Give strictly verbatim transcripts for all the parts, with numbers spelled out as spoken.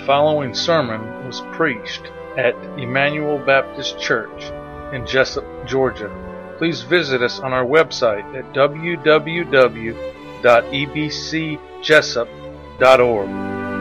following sermon was preached at Emmanuel Baptist Church in Jessup, Georgia. Please visit us on our website at w w w dot e b c jessup dot org.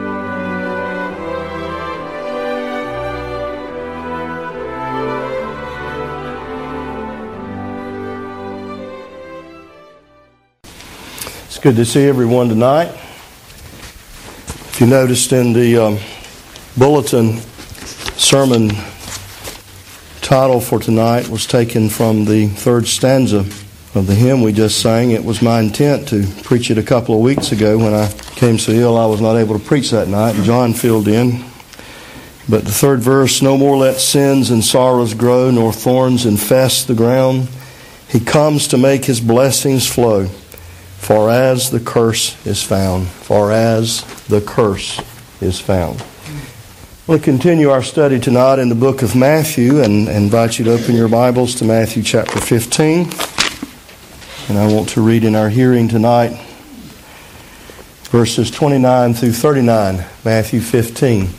It's good to see everyone tonight. If you noticed in the um, bulletin, sermon title for tonight was taken from the third stanza of the hymn we just sang. It was my intent to preach it a couple of weeks ago. When I came so ill, I was not able to preach that night, and John filled in. But the third verse, no more let sins and sorrows grow, nor thorns infest the ground. He comes to make His blessings flow, far as the curse is found. Far as the curse is found. We'll continue our study tonight in the book of Matthew, and invite you to open your Bibles to Matthew chapter fifteen. And I want to read in our hearing tonight verses twenty-nine through thirty-nine, Matthew fifteen.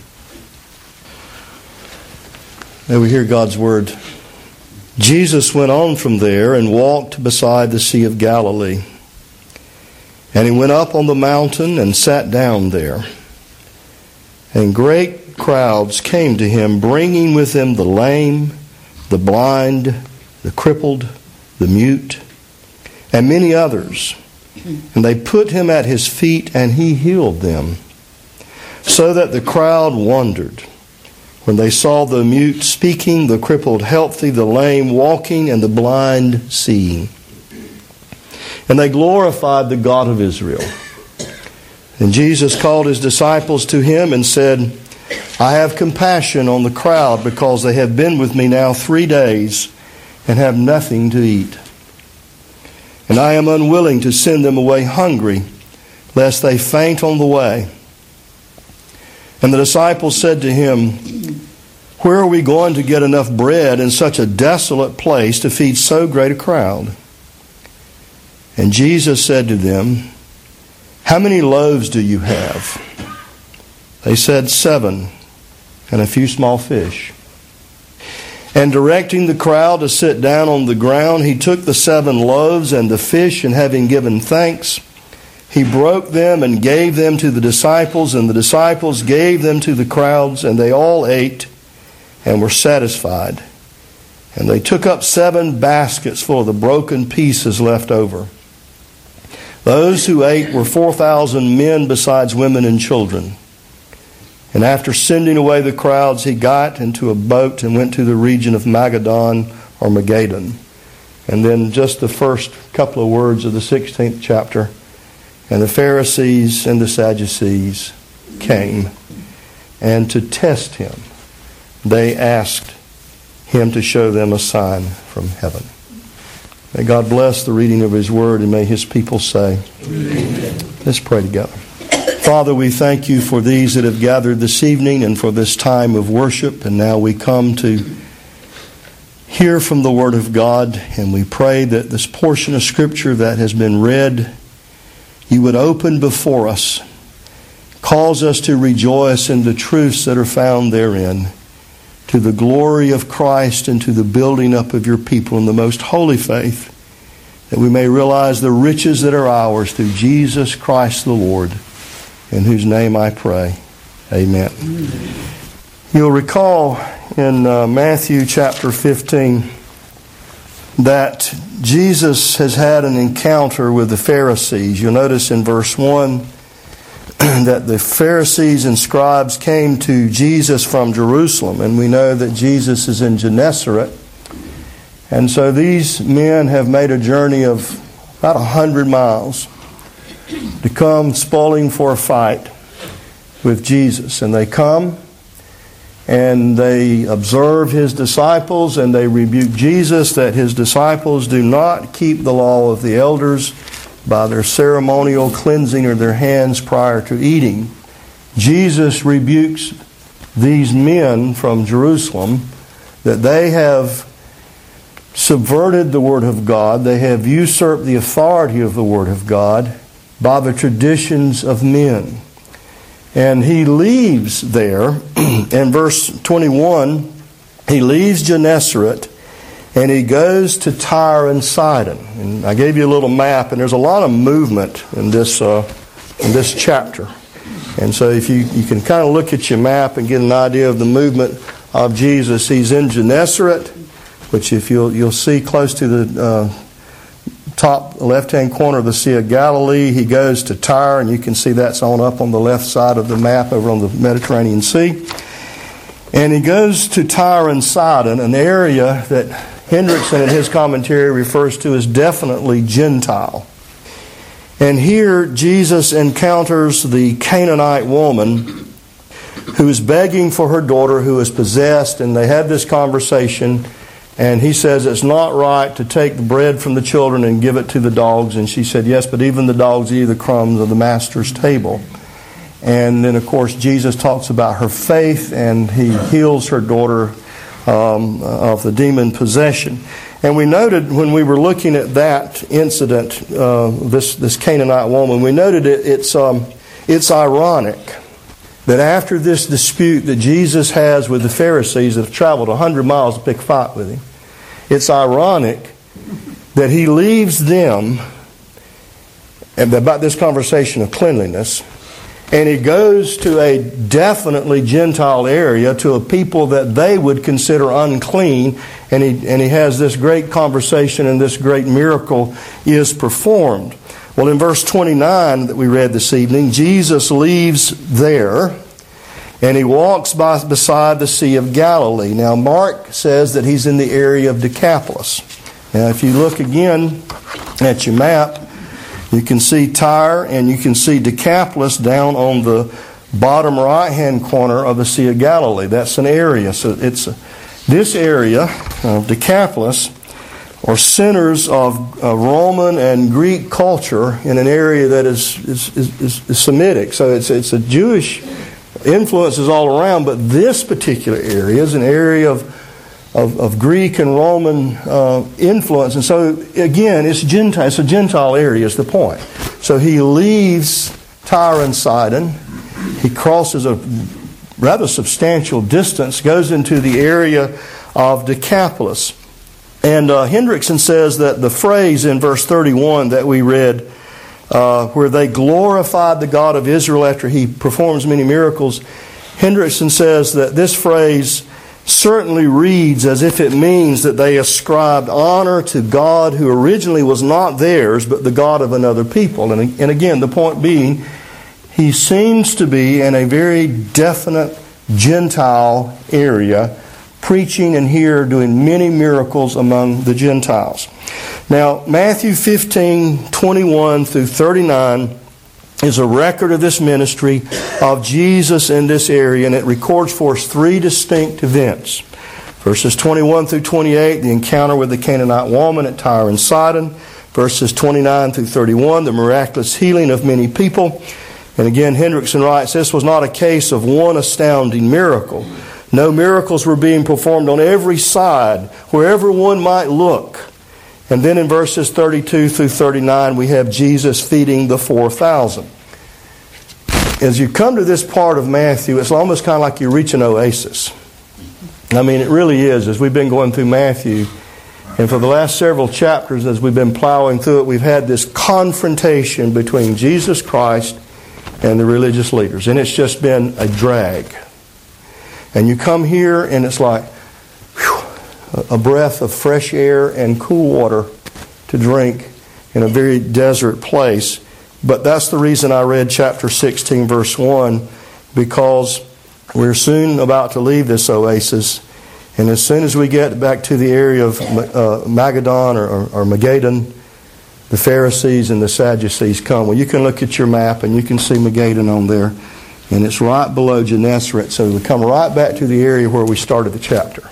May we hear God's word. Jesus went on from there and walked beside the Sea of Galilee. And He went up on the mountain and sat down there. And great crowds came to Him, bringing with them the lame, the blind, the crippled, the mute, and many others. And they put Him at His feet, and He healed them. So that the crowd wondered when they saw the mute speaking, the crippled healthy, the lame walking, and the blind seeing. And they glorified the God of Israel. And Jesus called His disciples to Him and said, I have compassion on the crowd, because they have been with me now three days and have nothing to eat. And I am unwilling to send them away hungry, lest they faint on the way. And the disciples said to Him, where are we going to get enough bread in such a desolate place to feed so great a crowd? And Jesus said to them, how many loaves do you have? They said, seven, and a few small fish. And directing the crowd to sit down on the ground, He took the seven loaves and the fish, and having given thanks, He broke them and gave them to the disciples, and the disciples gave them to the crowds, and they all ate and were satisfied. And they took up seven baskets full of the broken pieces left over. Those who ate were four thousand men, besides women and children. And after sending away the crowds, He got into a boat and went to the region of Magadan or Magadan. And then just the first couple of words of the sixteenth chapter. And the Pharisees and the Sadducees came, and to test Him, they asked Him to show them a sign from heaven. May God bless the reading of His word, and may His people say, amen. Let's pray together. Father, we thank You for these that have gathered this evening and for this time of worship. And now we come to hear from the Word of God, and we pray that this portion of Scripture that has been read, You would open before us, cause us to rejoice in the truths that are found therein, to the glory of Christ and to the building up of Your people in the most holy faith, that we may realize the riches that are ours through Jesus Christ the Lord, in whose name I pray. Amen. Amen. You'll recall in uh, Matthew chapter fifteen that Jesus has had an encounter with the Pharisees. You'll notice in verse one that the Pharisees and scribes came to Jesus from Jerusalem, and we know that Jesus is in Gennesaret. And so these men have made a journey of about a hundred miles to come spoiling for a fight with Jesus. And they come and they observe His disciples, and they rebuke Jesus that His disciples do not keep the law of the elders by their ceremonial cleansing of their hands prior to eating. Jesus rebukes these men from Jerusalem that they have subverted the Word of God. They have usurped the authority of the Word of God by the traditions of men. And he leaves there. In verse twenty-one, he leaves Gennesaret and he goes to Tyre and Sidon. And I gave you a little map, and there's a lot of movement in this uh, in this chapter. And so if you, you can kind of look at your map and get an idea of the movement of Jesus. He's in Gennesaret, which if you'll you'll see close to the uh, top left-hand corner of the Sea of Galilee. He goes to Tyre, and you can see that's on up on the left side of the map over on the Mediterranean Sea. And he goes to Tyre and Sidon, an area that Hendrickson in his commentary refers to as definitely Gentile. And here Jesus encounters the Canaanite woman who is begging for her daughter who is possessed, and they have this conversation. And he says it's not right to take the bread from the children and give it to the dogs. And she said, yes, but even the dogs eat the crumbs of the master's table. And then, of course, Jesus talks about her faith, and he heals her daughter um, of the demon possession. And we noted when we were looking at that incident, uh, this, this Canaanite woman, we noted it, it's, um, it's ironic that after this dispute that Jesus has with the Pharisees that have traveled one hundred miles to pick a fight with him, it's ironic that he leaves them and about this conversation of cleanliness, and he goes to a definitely Gentile area, to a people that they would consider unclean, and he, and he has this great conversation, and this great miracle is performed. Well, in verse twenty-nine that we read this evening, Jesus leaves there and he walks by, beside the Sea of Galilee. Now, Mark says that he's in the area of Decapolis. Now, if you look again at your map, you can see Tyre and you can see Decapolis down on the bottom right-hand corner of the Sea of Galilee. That's an area. So it's this area of Decapolis or centers of uh, Roman and Greek culture in an area that is is, is, is Semitic. So it's it's a Jewish influences all around, but this particular area is an area of of, of Greek and Roman uh, influence. And so again, it's Gentile. It's a Gentile area. Is the point. So he leaves Tyre and Sidon. He crosses a rather substantial distance, goes into the area of Decapolis. And uh, Hendrickson says that the phrase in verse thirty-one that we read, uh, where they glorified the God of Israel after he performs many miracles, Hendrickson says that this phrase certainly reads as if it means that they ascribed honor to God who originally was not theirs, but the God of another people. And, and again, the point being, he seems to be in a very definite Gentile area, preaching and here doing many miracles among the Gentiles. Now, Matthew fifteen, twenty-one through thirty-nine is a record of this ministry of Jesus in this area, and it records for us three distinct events. Verses twenty-one through twenty-eight, the encounter with the Canaanite woman at Tyre and Sidon. Verses twenty-nine through thirty-one, the miraculous healing of many people. And again, Hendrickson writes, this was not a case of one astounding miracle. No miracles were being performed on every side, wherever one might look. And then in verses thirty-two through thirty-nine, we have Jesus feeding the four thousand. As you come to this part of Matthew, it's almost kind of like you reach an oasis. I mean, it really is. As we've been going through Matthew, and for the last several chapters, as we've been plowing through it, we've had this confrontation between Jesus Christ and the religious leaders. And it's just been a drag. And you come here and it's like whew, a breath of fresh air and cool water to drink in a very desert place. But that's the reason I read chapter sixteen, verse one, because we're soon about to leave this oasis. And as soon as we get back to the area of uh, Magadan or, or, or Magadan, the Pharisees and the Sadducees come. Well, you can look at your map and you can see Magadan on there. And it's right below Gennesaret. So we come right back to the area where we started the chapter.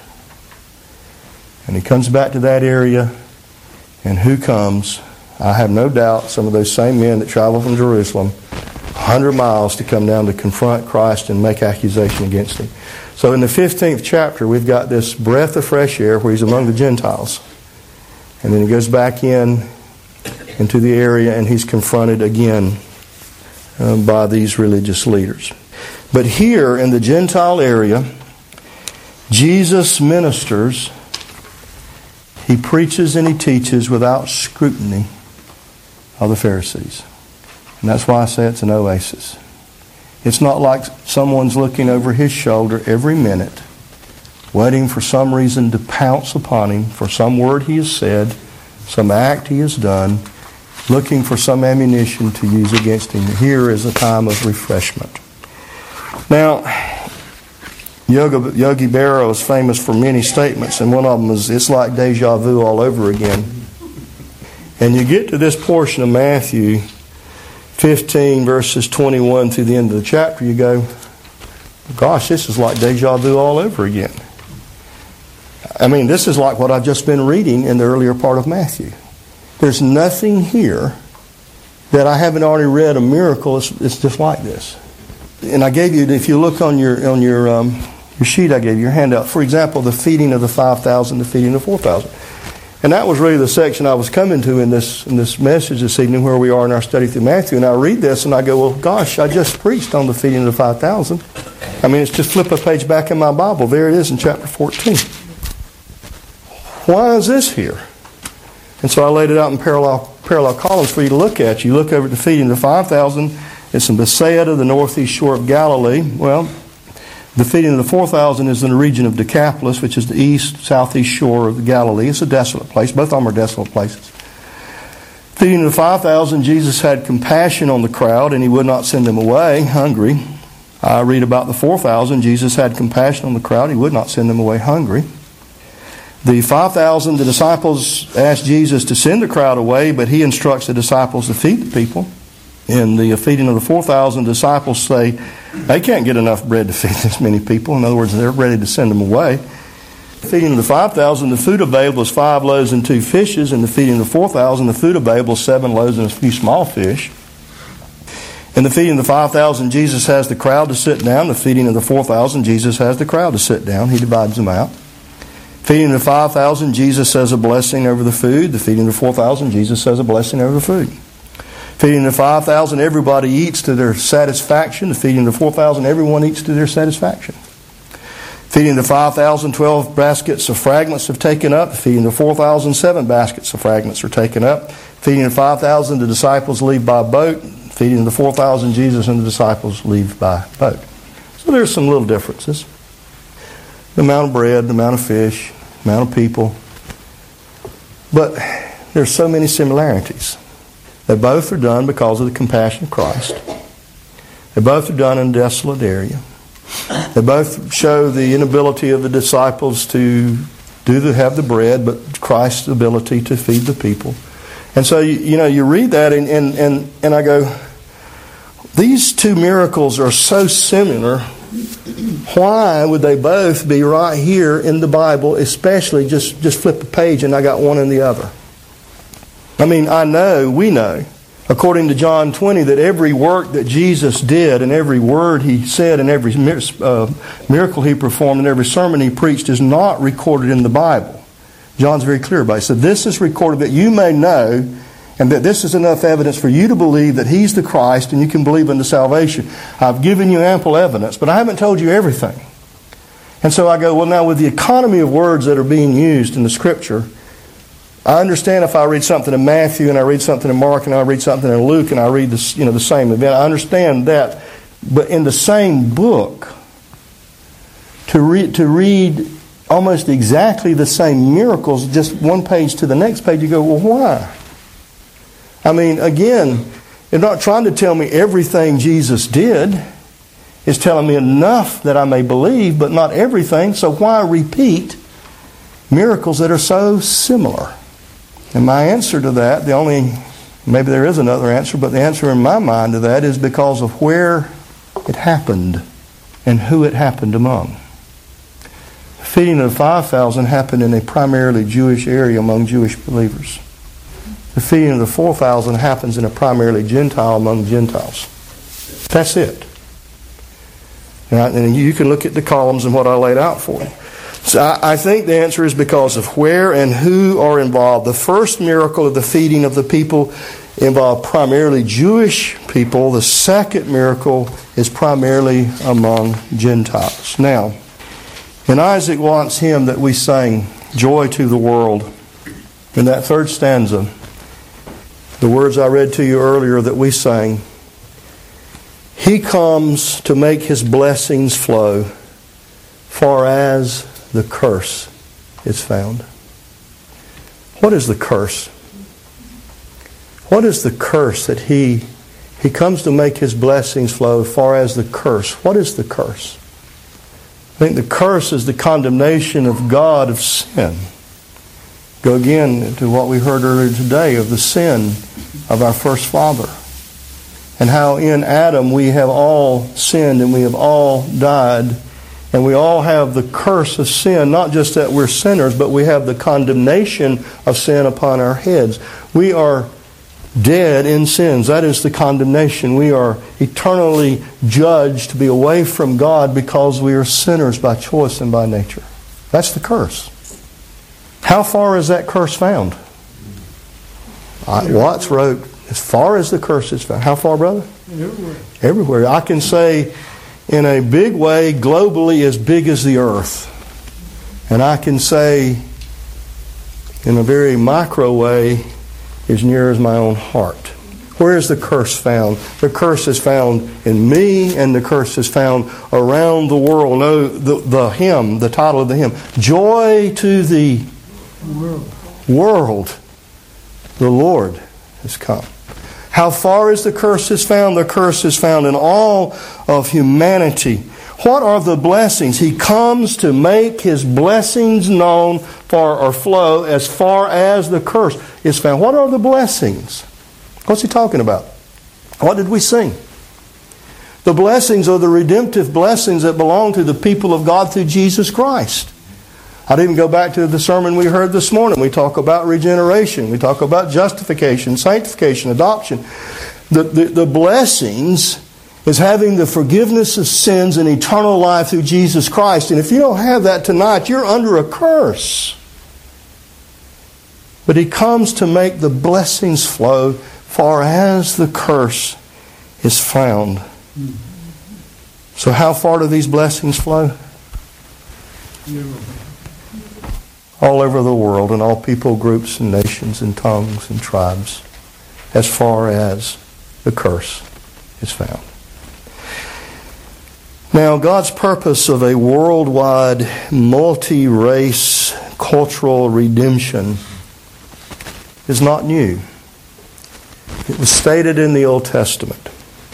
And he comes back to that area. And who comes? I have no doubt some of those same men that travel from Jerusalem one hundred miles to come down to confront Christ and make accusation against him. So in the fifteenth chapter, we've got this breath of fresh air where he's among the Gentiles. And then he goes back in into the area and he's confronted again uh, by these religious leaders. But here in the Gentile area, Jesus ministers, He preaches and He teaches without scrutiny of the Pharisees. And that's why I say it's an oasis. It's not like someone's looking over his shoulder every minute, waiting for some reason to pounce upon him for some word he has said, some act he has done, looking for some ammunition to use against him. Here is a time of refreshment. Now, Yogi, Yogi Berra is famous for many statements, and one of them is, it's like deja vu all over again. And you get to this portion of Matthew fifteen, verses twenty-one through the end of the chapter, you go, gosh, this is like deja vu all over again. I mean, this is like what I've just been reading in the earlier part of Matthew. There's nothing here that I haven't already read a miracle. It's, it's just like this. And I gave you, if you look on your on your um, your sheet I gave you, your handout, for example, the feeding of the five thousand, the feeding of the four thousand. And that was really the section I was coming to in this in this message this evening, where we are in our study through Matthew. And I read this and I go, well, gosh, I just preached on the feeding of the five thousand. I mean, it's just flip a page back in my Bible. There it is in chapter fourteen. Why is this here? And so I laid it out in parallel parallel columns for you to look at. You look over at the feeding of the five thousand. It's in Bethsaida, the northeast shore of Galilee. Well, the feeding of the four thousand is in the region of Decapolis, which is the east, southeast shore of the Galilee. It's a desolate place. Both of them are desolate places. Feeding of the five thousand, Jesus had compassion on the crowd, and He would not send them away hungry. I read about the four thousand. Jesus had compassion on the crowd. He would not send them away hungry. The five thousand, the disciples asked Jesus to send the crowd away, but He instructs the disciples to feed the people. In the feeding of the four thousand, disciples say they can't get enough bread to feed this many people. In other words, they're ready to send them away. Feeding of the five thousand, the food available is five loaves and two fishes. In the feeding of the four thousand, the food available is seven loaves and a few small fish. In the feeding of the five thousand, Jesus has the crowd to sit down. The feeding of the four thousand, Jesus has the crowd to sit down. He divides them out. Feeding of the five thousand, Jesus says a blessing over the food. The feeding of the four thousand, Jesus says a blessing over the food. Feeding the five thousand, everybody eats to their satisfaction. The feeding of the four thousand, everyone eats to their satisfaction. Feeding the five thousand, twelve baskets of fragments have taken up. Feeding the four thousand, seven baskets of fragments are taken up. Feeding the five thousand, the disciples leave by boat. Feeding the four thousand, Jesus and the disciples leave by boat. So there's some little differences. The amount of bread, the amount of fish, the amount of people. But there's so many similarities. They both are done because of the compassion of Christ. They both are done in a desolate area. They both show the inability of the disciples to do the, have the bread, but Christ's ability to feed the people. And so, you, you know, you read that and, and, and, and I go, these two miracles are so similar. Why would they both be right here in the Bible, especially just, just flip the page and I got one and the other? I mean, I know, we know, according to John twenty, that every work that Jesus did and every word He said and every uh, miracle He performed and every sermon He preached is not recorded in the Bible. John's very clear about it. So this is recorded that you may know, and that this is enough evidence for you to believe that He's the Christ and you can believe unto salvation. I've given you ample evidence, but I haven't told you everything. And so I go, well, now with the economy of words that are being used in the Scripture, I understand if I read something in Matthew and I read something in Mark and I read something in Luke and I read this, you know, the same event. I understand that. But in the same book, to read to read almost exactly the same miracles, just one page to the next page, you go, well, why? I mean, again, they're not trying to tell me everything Jesus did. It's telling me enough that I may believe, but not everything. So why repeat miracles that are so similar? And my answer to that, the only, maybe there is another answer, but the answer in my mind to that is because of where it happened and who it happened among. The feeding of the five thousand happened in a primarily Jewish area among Jewish believers. The feeding of the four thousand happens in a primarily Gentile among Gentiles. That's it. And you can look at the columns and what I laid out for you. So I think the answer is because of where and who are involved. The first miracle of the feeding of the people involve primarily Jewish people. The second miracle is primarily among Gentiles. Now, in Isaac Watts' hymn that we sang, Joy to the World, in that third stanza, the words I read to you earlier that we sang, He comes to make His blessings flow, far as the curse is found. What is the curse? What is the curse that He He comes to make His blessings flow, far as the curse? What is the curse? I think the curse is the condemnation of God of sin. Go again to what we heard earlier today of the sin of our first father. And how in Adam we have all sinned and we have all died. And we all have the curse of sin. Not just that we're sinners, but we have the condemnation of sin upon our heads. We are dead in sins. That is the condemnation. We are eternally judged to be away from God because we are sinners by choice and by nature. That's the curse. How far is that curse found? I, Watts wrote, as far as the curse is found. How far, brother? Everywhere. Everywhere. I can say in a big way, globally as big as the earth. And I can say in a very micro way, as near as my own heart. Where is the curse found? The curse is found in me, and the curse is found around the world. No, the, the hymn, the title of the hymn, Joy to the World. world, the Lord has come. How far is the curse is found? The curse is found in all of humanity. What are the blessings? He comes to make His blessings known for or flow as far as the curse is found. What are the blessings? What's he talking about? What did we sing? The blessings are the redemptive blessings that belong to the people of God through Jesus Christ. I'd even go back to the sermon we heard this morning. We talk about regeneration. We talk about justification, sanctification, adoption. The, the, the blessings is having the forgiveness of sins and eternal life through Jesus Christ. And if you don't have that tonight, you're under a curse. But He comes to make the blessings flow far as the curse is found. So how far do these blessings flow? All over the world, in all people groups and nations and tongues and tribes, as far as the curse is found. Now, God's purpose of a worldwide, multi-race, cultural redemption is not new. It was stated in the Old Testament.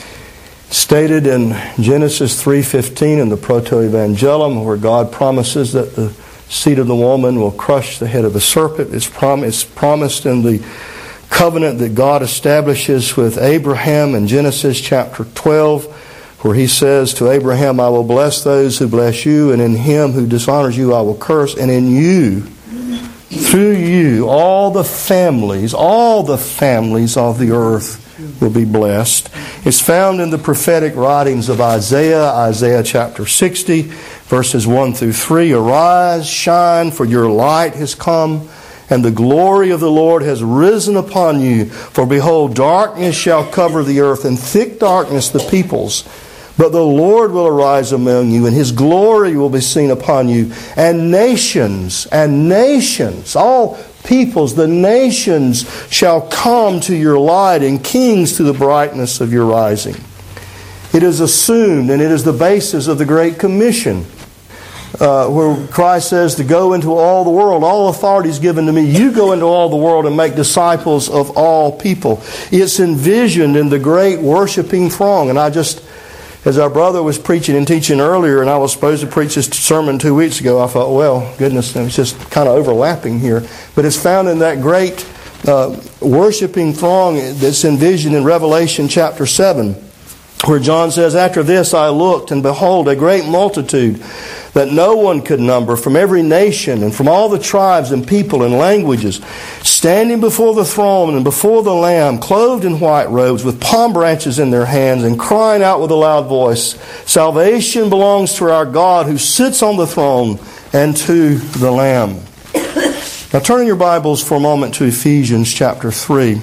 Stated in Genesis three fifteen in the Proto-Evangelium, where God promises that the seed of the woman will crush the head of the serpent. It's, prom- it's promised in the covenant that God establishes with Abraham in Genesis chapter twelve, where He says to Abraham, I will bless those who bless you, and in him who dishonors you I will curse, and in you, through you, all the families, all the families of the earth will be blessed. It's found in the prophetic writings of Isaiah, Isaiah chapter sixty, verses one through three. Arise, shine, for your light has come, and the glory of the Lord has risen upon you. For behold, darkness shall cover the earth, and thick darkness the peoples. But the Lord will arise among you, and His glory will be seen upon you. And nations, and nations, all peoples, the nations shall come to your light, and kings to the brightness of your rising. It is assumed, and it is the basis of the Great Commission, uh, where Christ says to go into all the world. All authority is given to me. You go into all the world and make disciples of all people. It's envisioned in the great worshiping throng. And I just, as our brother was preaching and teaching earlier, and I was supposed to preach this sermon two weeks ago, I thought, well, goodness, it's just kind of overlapping here. But it's found in that great uh, worshiping throng that's envisioned in Revelation chapter seven, where John says, after this I looked, and behold, a great multitude that no one could number, from every nation and from all the tribes and people and languages, standing before the throne and before the Lamb, clothed in white robes, with palm branches in their hands, and crying out with a loud voice, salvation belongs to our God who sits on the throne and to the Lamb. Now turn in your Bibles for a moment to Ephesians chapter three.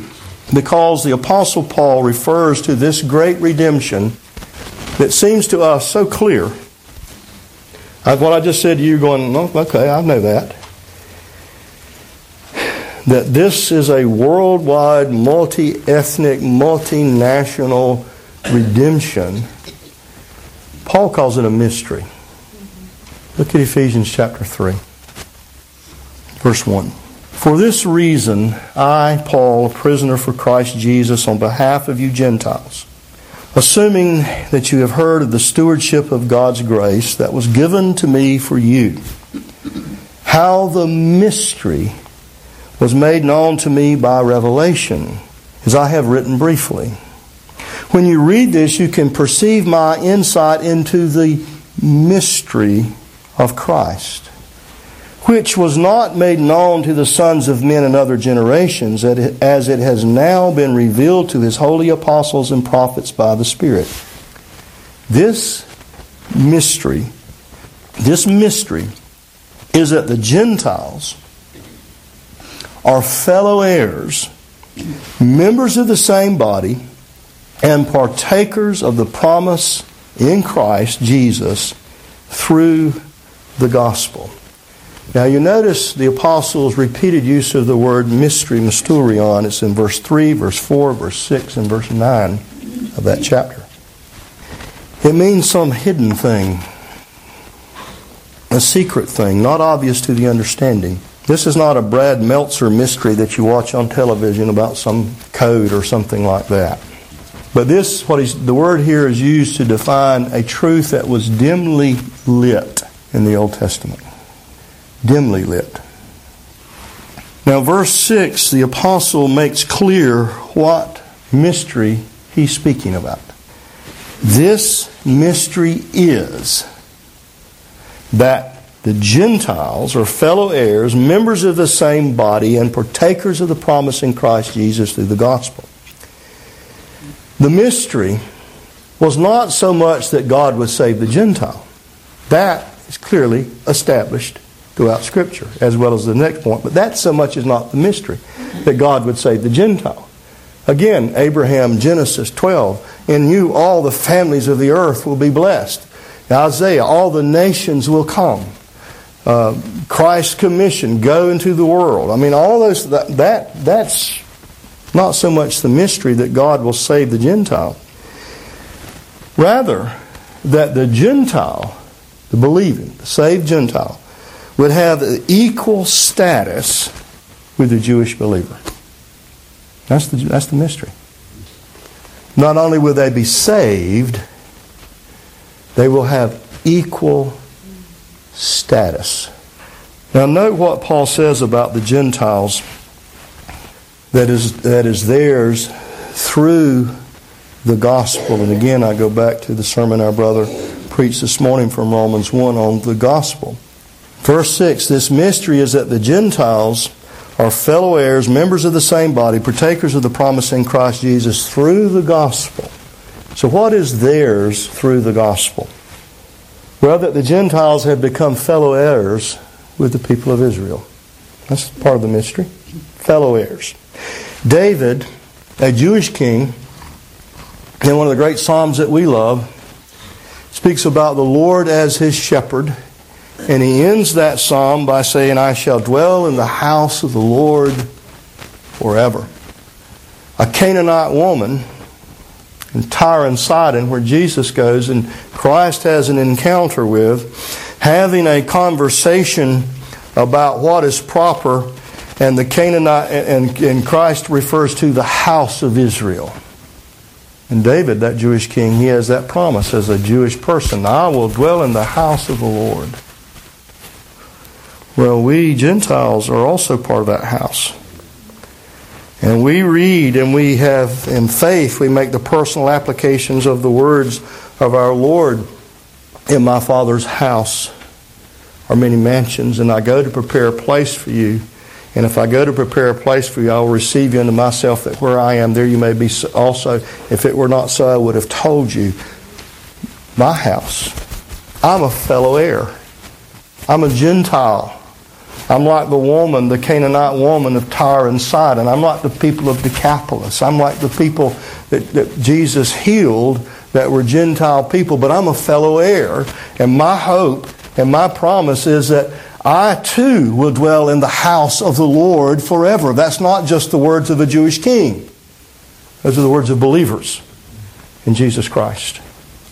because the Apostle Paul refers to this great redemption that seems to us so clear. What I just said to you going, oh, okay, I know that. That this is a worldwide, multi-ethnic, multinational redemption. Paul calls it a mystery. Look at Ephesians chapter three, verse one. For this reason, I, Paul, a prisoner for Christ Jesus, on behalf of you Gentiles, assuming that you have heard of the stewardship of God's grace that was given to me for you, how the mystery was made known to me by revelation, as I have written briefly. When you read this, you can perceive my insight into the mystery of Christ, which was not made known to the sons of men in other generations, as it has now been revealed to His holy apostles and prophets by the Spirit. This mystery, this mystery is that the Gentiles are fellow heirs, members of the same body, and partakers of the promise in Christ Jesus through the gospel. Now you notice the apostles' repeated use of the word mystery, mysterion. It's in verse three, verse four, verse six, and verse nine of that chapter. It means some hidden thing, a secret thing, not obvious to the understanding. This is not a Brad Meltzer mystery that you watch on television about some code or something like that. But this, what he's, the word here is used to define a truth that was dimly lit in the Old Testament. Dimly lit. Now verse six, the apostle makes clear what mystery he's speaking about. This mystery is that the Gentiles are fellow heirs, members of the same body, and partakers of the promise in Christ Jesus through the gospel. The mystery was not so much that God would save the Gentile. That is clearly established throughout Scripture, as well as the next point. But that so much is not the mystery, that God would save the Gentile. Again, Abraham, Genesis twelve, in you all the families of the earth will be blessed. Now, Isaiah, all the nations will come. Uh, Christ's commission, go into the world. I mean, all those, that, that that's not so much the mystery that God will save the Gentile. Rather, that the Gentile, the believing, the saved Gentile, would have equal status with the Jewish believer. That's the, that's the mystery. Not only will they be saved, they will have equal status. Now note what Paul says about the Gentiles that is, that is theirs through the gospel. And again, I go back to the sermon our brother preached this morning from Romans one on the gospel. Verse six, this mystery is that the Gentiles are fellow heirs, members of the same body, partakers of the promise in Christ Jesus through the gospel. So what is theirs through the gospel? Well, that the Gentiles have become fellow heirs with the people of Israel. That's part of the mystery. Fellow heirs. David, a Jewish king, in one of the great Psalms that we love, speaks about the Lord as his shepherd. And he ends that psalm by saying, I shall dwell in the house of the Lord forever. A Canaanite woman in Tyre and Sidon, where Jesus goes and Christ has an encounter with, having a conversation about what is proper, and the Canaanite and, and Christ refers to the house of Israel. And David, that Jewish king, he has that promise as a Jewish person. I will dwell in the house of the Lord. Well, we Gentiles are also part of that house. And we read and we have, in faith, we make the personal applications of the words of our Lord. In my Father's house are many mansions, and I go to prepare a place for you. And if I go to prepare a place for you, I will receive you unto myself, that where I am, there you may be also. If it were not so, I would have told you. My house. I'm a fellow heir. I'm a Gentile. I'm like the woman, the Canaanite woman of Tyre and Sidon. I'm like the people of Decapolis. I'm like the people that, that Jesus healed that were Gentile people, but I'm a fellow heir. And my hope and my promise is that I too will dwell in the house of the Lord forever. That's not just the words of a Jewish king. Those are the words of believers in Jesus Christ.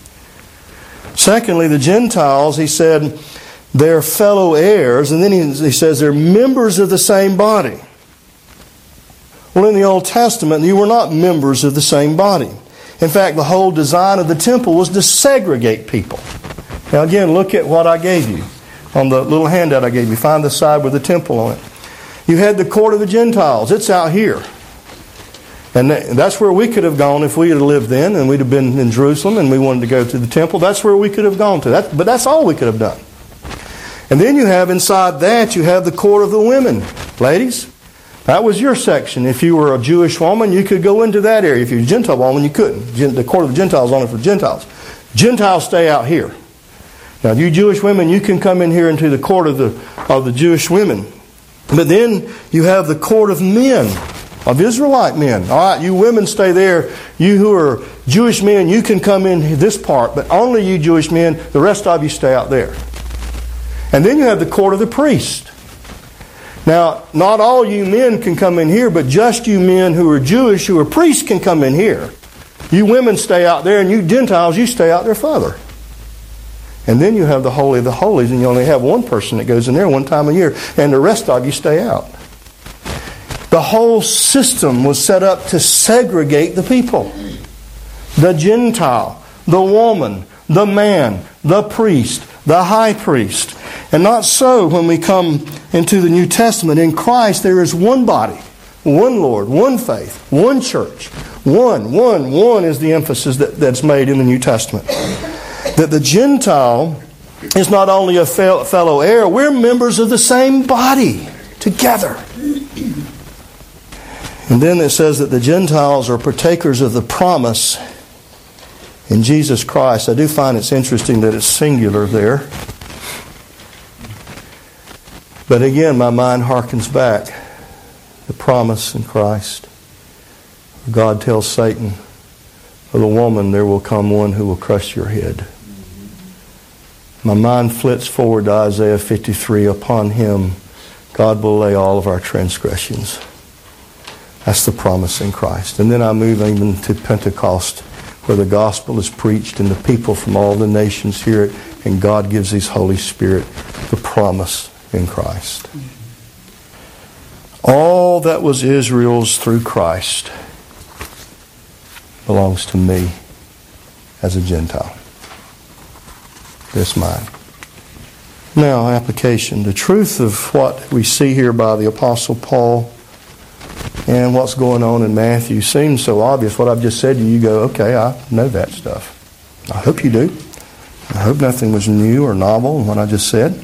Secondly, the Gentiles, he said, they're fellow heirs, and then he, he says they're members of the same body. Well, in the Old Testament, you were not members of the same body. In fact, the whole design of the temple was to segregate people. Now again, look at what I gave you on the little handout I gave you. Find the side with the temple on it. You had the court of the Gentiles. It's out here. And that's where we could have gone if we had lived then, and we'd have been in Jerusalem and we wanted to go to the temple. That's where we could have gone to. That, but that's all we could have done. And then you have inside that, you have the court of the women. Ladies, that was your section. If you were a Jewish woman, you could go into that area. If you're a Gentile woman, you couldn't. The court of the Gentiles is only for Gentiles. Gentiles stay out here. Now, you Jewish women, you can come in here into the court of the of the Jewish women. But then you have the court of men, of Israelite men. All right, you women stay there. You who are Jewish men, you can come in this part, but only you Jewish men, the rest of you stay out there. And then you have the court of the priest. Now, not all you men can come in here, but just you men who are Jewish, who are priests, can come in here. You women stay out there, and you Gentiles, you stay out there further. And then you have the Holy of the Holies, and you only have one person that goes in there one time a year, and the rest of you stay out. The whole system was set up to segregate the people. The Gentile, the woman, the man, the priest, the high priest. And not so when we come into the New Testament. In Christ there is one body, one Lord, one faith, one church. One, one, one is the emphasis that, that's made in the New Testament. That the Gentile is not only a fellow heir, we're members of the same body together. And then it says that the Gentiles are partakers of the promise in Jesus Christ. I do find it's interesting that it's singular there. But again, my mind harkens back. The promise in Christ. God tells Satan, of the woman, there will come one who will crush your head. My mind flits forward to Isaiah fifty-three. Upon him, God will lay all of our transgressions. That's the promise in Christ. And then I move even to Pentecost, where the gospel is preached and the people from all the nations hear it, and God gives His Holy Spirit the promise in Christ. All that was Israel's through Christ belongs to me as a Gentile. It's mine. Now, application. The truth of what we see here by the Apostle Paul and what's going on in Matthew seems so obvious. What I've just said to you, you go, okay, I know that stuff. I hope you do. I hope nothing was new or novel in what I just said.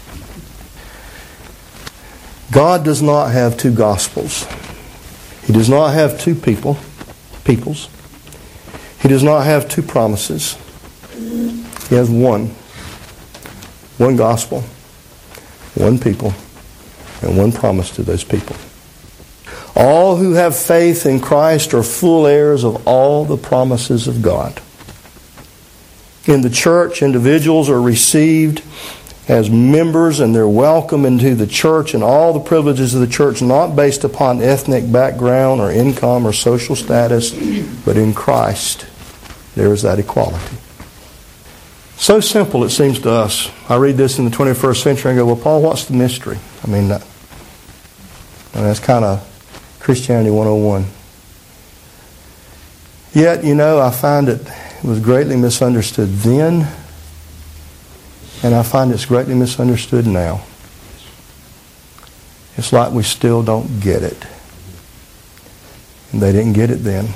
God does not have two gospels. He does not have two people, peoples. He does not have two promises. He has one. One gospel, one people, and one promise to those people. All who have faith in Christ are full heirs of all the promises of God. In the church, individuals are received as members, and they're welcome into the church and all the privileges of the church, not based upon ethnic background or income or social status, but in Christ there is that equality. So simple it seems to us. I read this in the twenty-first century and go, well, Paul, what's the mystery? I mean, that, I mean that's kind of Christianity one oh one. Yet, you know, I find it, it was greatly misunderstood then, and I find it's greatly misunderstood now. It's like we still don't get it. And they didn't get it then.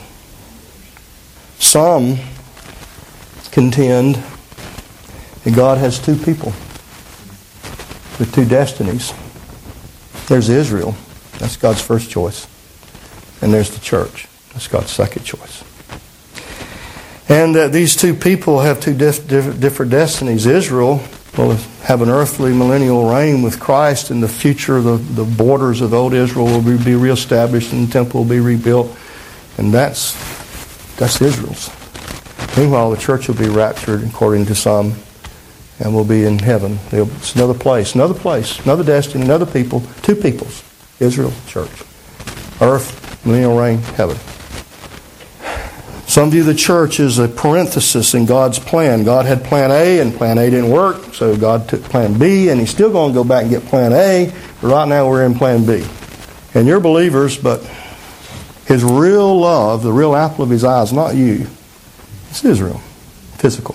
Some contend that God has two people with two destinies. There's Israel. That's God's first choice. And there's the church. That's God's second choice. And uh, these two people have two dif- diff- different destinies. Israel We'll have an earthly millennial reign with Christ. In the future, the, the borders of old Israel will be, be reestablished and the temple will be rebuilt. And that's, that's Israel's. Meanwhile, the church will be raptured, according to some, and will be in heaven. It's another place, another place, another destiny, another people, two peoples. Israel, church. Earth, millennial reign, heaven. Some view the church as a parenthesis in God's plan. God had plan A, and plan A didn't work, so God took plan B, and He's still going to go back and get plan A, but right now we're in plan B. And you're believers, but His real love, the real apple of His eye, is not you. It's Israel. Physical.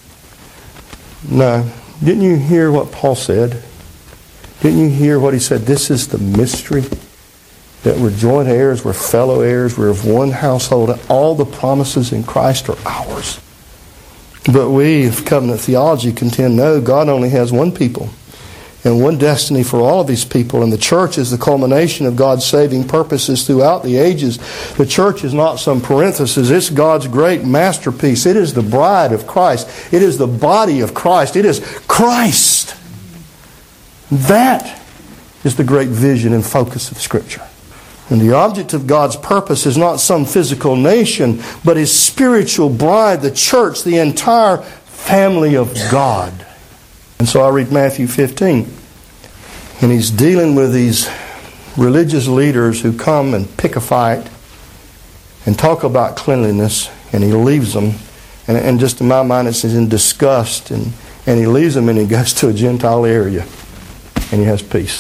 No. Didn't you hear what Paul said? Didn't you hear what he said? This is the mystery. That we're joint heirs, we're fellow heirs, we're of one household. All the promises in Christ are ours. But we, of covenant theology, contend, no, God only has one people and one destiny for all of His people. And the church is the culmination of God's saving purposes throughout the ages. The church is not some parenthesis. It's God's great masterpiece. It is the bride of Christ. It is the body of Christ. It is Christ. That is the great vision and focus of Scripture. And the object of God's purpose is not some physical nation, but His spiritual bride, the church, the entire family of God. And so I read Matthew fifteen, and He's dealing with these religious leaders who come and pick a fight and talk about cleanliness, and He leaves them. And, and just in my mind, it's in disgust, and, and He leaves them and He goes to a Gentile area, and He has peace.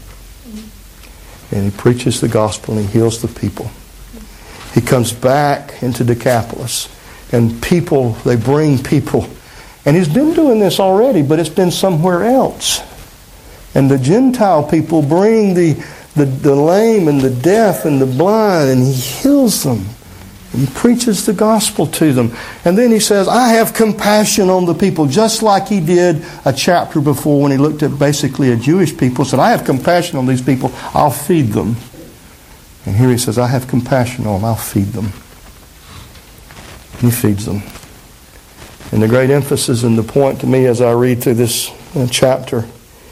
And He preaches the gospel and He heals the people. He comes back into Decapolis. And people, they bring people. And He's been doing this already, but it's been somewhere else. And the Gentile people bring the, the, the lame and the deaf and the blind, and He heals them. And He preaches the gospel to them. And then He says, I have compassion on the people, just like He did a chapter before when He looked at basically a Jewish people. He said, I have compassion on these people, I'll feed them. And here He says, I have compassion on them, I'll feed them. And He feeds them. And the great emphasis and the point to me as I read through this chapter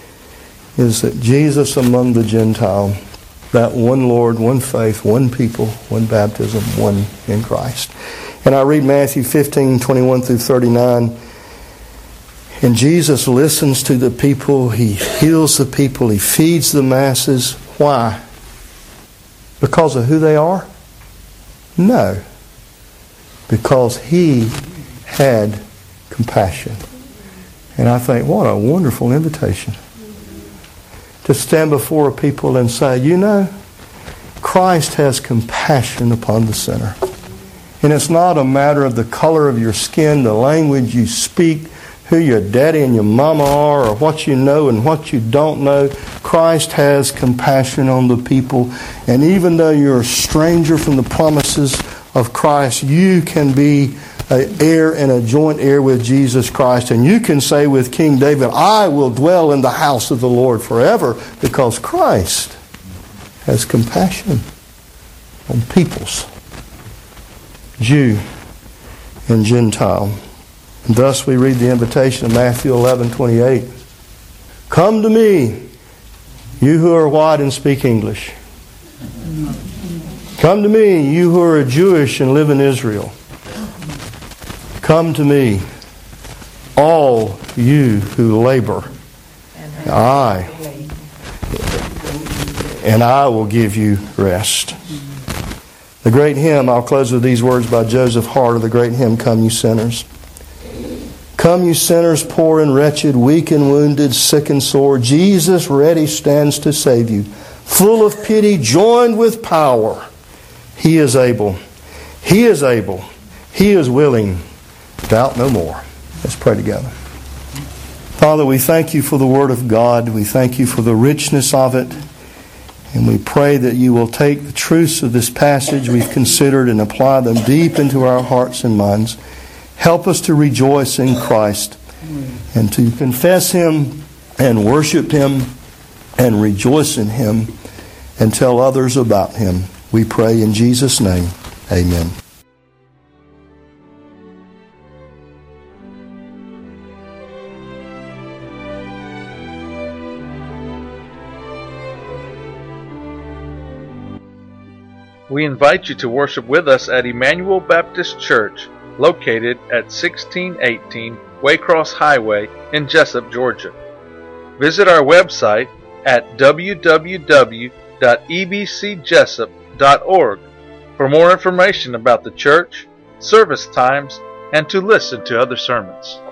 is that Jesus among the Gentiles, that one Lord, one faith, one people, one baptism, one in Christ. And I read Matthew fifteen, twenty-one through thirty-nine. And Jesus listens to the people. He heals the people. He feeds the masses. Why? Because of who they are? No. Because He had compassion. And I think, what a wonderful invitation. To stand before people and say, you know, Christ has compassion upon the sinner. And it's not a matter of the color of your skin, the language you speak, who your daddy and your mama are, or what you know and what you don't know. Christ has compassion on the people. And even though you're a stranger from the promises of Christ, you can be an heir and a joint heir with Jesus Christ. And you can say with King David, I will dwell in the house of the Lord forever, because Christ has compassion on peoples, Jew and Gentile. And thus we read the invitation of Matthew eleven twenty-eight. Come to me, you who are white and speak English. Come to me, you who are Jewish and live in Israel. Come to me, all you who labor. I, and I will give you rest. The great hymn, I'll close with these words by Joseph Harder, the great hymn, Come You Sinners. Come you sinners, poor and wretched, weak and wounded, sick and sore. Jesus ready stands to save you. Full of pity, joined with power. He is able. He is able. He is willing. Doubt no more. Let's pray together. Father, we thank You for the Word of God. We thank You for the richness of it. And we pray that You will take the truths of this passage we've considered and apply them deep into our hearts and minds. Help us to rejoice in Christ and to confess Him and worship Him and rejoice in Him and tell others about Him. We pray in Jesus' name. Amen. We invite you to worship with us at Emmanuel Baptist Church, located at sixteen eighteen Waycross Highway in Jessup, Georgia. Visit our website at w w w dot e b c jessup dot org for more information about the church, service times, and to listen to other sermons.